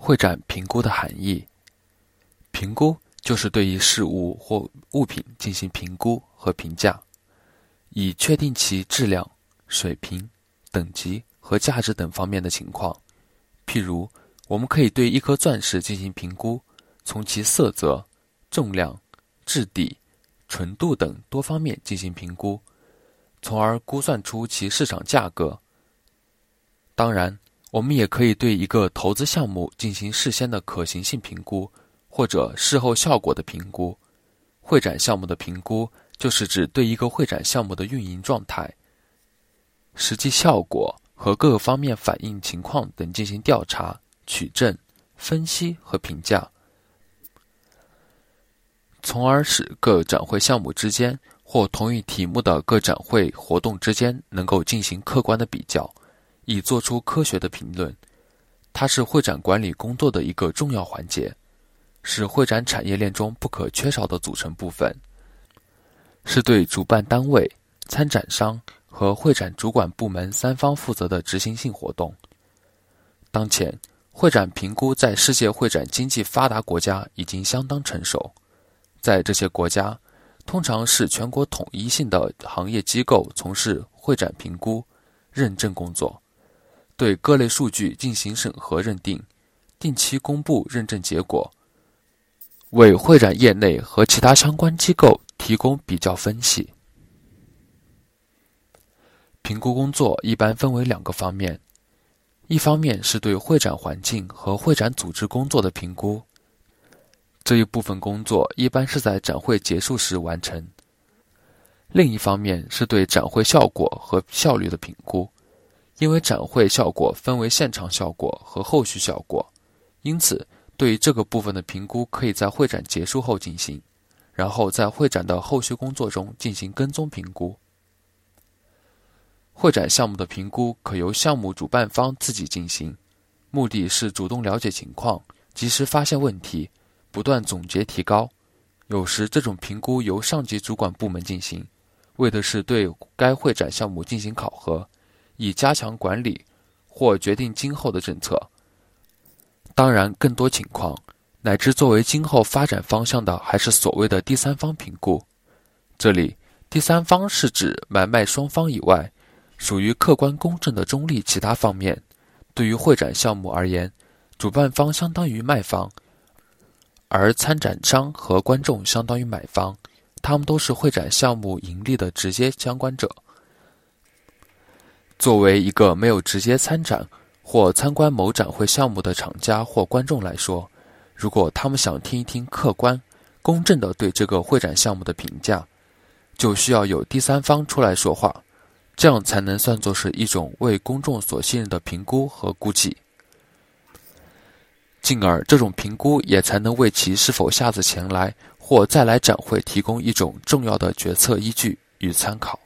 会展评估的含义。评估就是对一事物或物品进行评估和评价，以确定其质量、水平、等级和价值等方面的情况。譬如，我们可以对一颗钻石进行评估，从其色泽、重量、质地、纯度等多方面进行评估，从而估算出其市场价格。当然，我们也可以对一个投资项目进行事先的可行性评估，或者事后效果的评估。会展项目的评估就是指对一个会展项目的运营状态、实际效果和各个方面反映情况等进行调查、取证、分析和评价，从而使各展会项目之间或同一题目的各展会活动之间能够进行客观的比较，以做出科学的评论。它是会展管理工作的一个重要环节，是会展产业链中不可缺少的组成部分，是对主办单位、参展商和会展主管部门三方负责的执行性活动。当前，会展评估在世界会展经济发达国家已经相当成熟。在这些国家，通常是全国统一性的行业机构从事会展评估、认证工作，对各类数据进行审核认定，定期公布认证结果，为会展业内和其他相关机构提供比较分析。评估工作一般分为两个方面，一方面是对会展环境和会展组织工作的评估，这一部分工作一般是在展会结束时完成。另一方面是对展会效果和效率的评估，因为展会效果分为现场效果和后续效果，因此对于这个部分的评估可以在会展结束后进行，然后在会展的后续工作中进行跟踪评估。会展项目的评估可由项目主办方自己进行，目的是主动了解情况，及时发现问题，不断总结提高。有时这种评估由上级主管部门进行，为的是对该会展项目进行考核，以加强管理或决定今后的政策。当然，更多情况乃至作为今后发展方向的还是所谓的第三方评估。这里第三方是指买卖双方以外，属于客观公正的中立其他方面。对于会展项目而言，主办方相当于卖方，而参展商和观众相当于买方，他们都是会展项目盈利的直接相关者。作为一个没有直接参展或参观某展会项目的厂家或观众来说，如果他们想听一听客观、公正地对这个会展项目的评价，就需要有第三方出来说话，这样才能算作是一种为公众所信任的评估和估计，进而这种评估也才能为其是否下次前来或再来展会提供一种重要的决策依据与参考。